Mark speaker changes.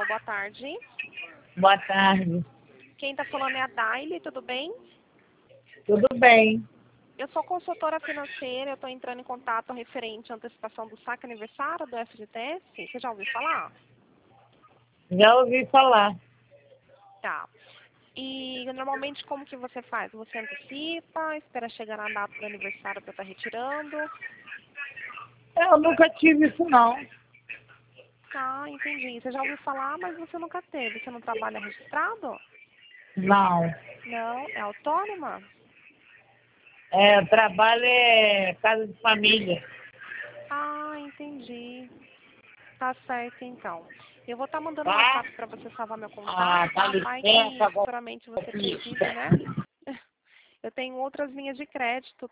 Speaker 1: Alô, boa tarde.
Speaker 2: Boa tarde.
Speaker 1: Quem está falando é a Daile, tudo bem?
Speaker 2: Tudo bem?
Speaker 1: Eu sou consultora financeira, eu estou entrando em contato referente à antecipação do saque aniversário do FGTS. Você já ouviu falar?
Speaker 2: Já ouvi falar.
Speaker 1: Tá. E normalmente como que você faz? Você antecipa, espera chegar na data do aniversário para estar retirando?
Speaker 2: Eu nunca tive isso, não.
Speaker 1: Ah, entendi. Você já ouviu falar, mas você nunca teve. Você não trabalha registrado?
Speaker 2: Não.
Speaker 1: Não, é autônoma?
Speaker 2: O trabalho é casa de família.
Speaker 1: Ah, entendi. Tá certo, então. Eu vou estar mandando um
Speaker 2: Tá?
Speaker 1: WhatsApp para você salvar meu
Speaker 2: Ah,
Speaker 1: contato,
Speaker 2: dá
Speaker 1: tá? Vai
Speaker 2: licença,
Speaker 1: que
Speaker 2: agora.
Speaker 1: futuramente você precise, né? Eu tenho outras linhas de crédito,